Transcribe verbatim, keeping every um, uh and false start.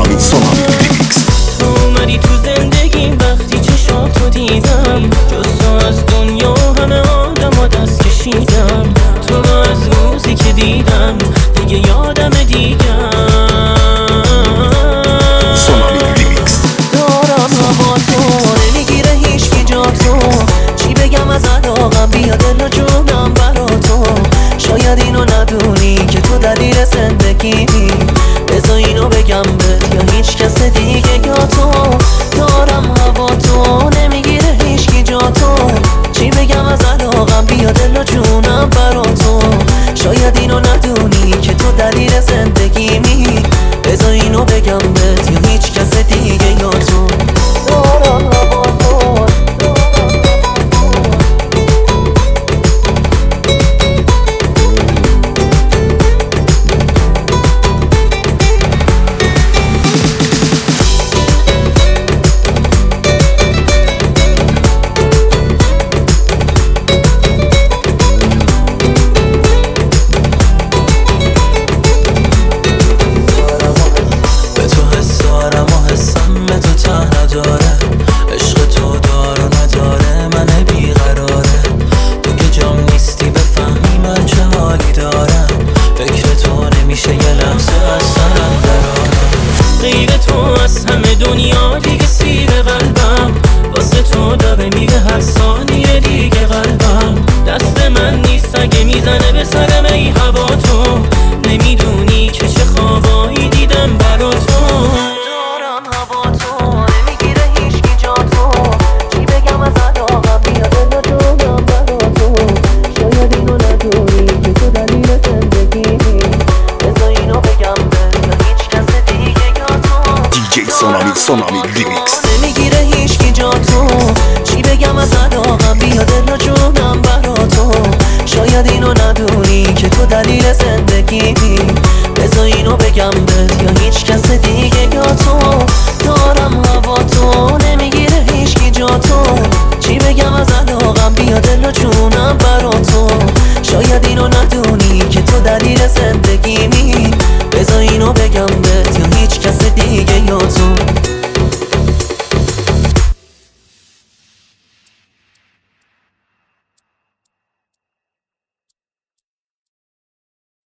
سونامی سونامی ریمیکس. تو اومدی تو زندگیم وقتی چشاتو دیدم، جز تو از دنیا همه آدم دست کشیدم. تو رو از روزی که دیدم دیگه یادم دیگم. سونامی ریمیکس. دارم هوا تو نمیگیره هیچکی جا تو، چی بگم از علاقم بیا دل و جونم برا تو. شاید اینو ندونی که تو دلیل زندگیمی، بذار اینو بگم بهت یا هیچ کس دیگه یا تو. دارم هوا تو نمیگیره هیچکی جا تو، چی بگم از علاقم بیا دل و جونم برا تو. شاید اینو ندونی که تو دلیل زندگیمی، بذار اینو بگم بهت یا هیچ کس دیگه یا تو. دارم هوا تو دنیا دیگه سیر قلبم، واسه تو داره میگه هر ثانیه دیگه قلبم. دست من نیست اگه میزنه به سرم ای هوا تو، نمیدونی که چه خوابایی دیدم برا تو. دارم هوا تو نمیگیره هیچکی جا تو، چی بگم از علاقم بیا دل و جونم برا تو. شاید اینو ندونی که تو دلیل زندگیمی، بذار اینو بگم به هیچ کس دیگه یا تو. دی جی سونامی سونامی ریمیکس.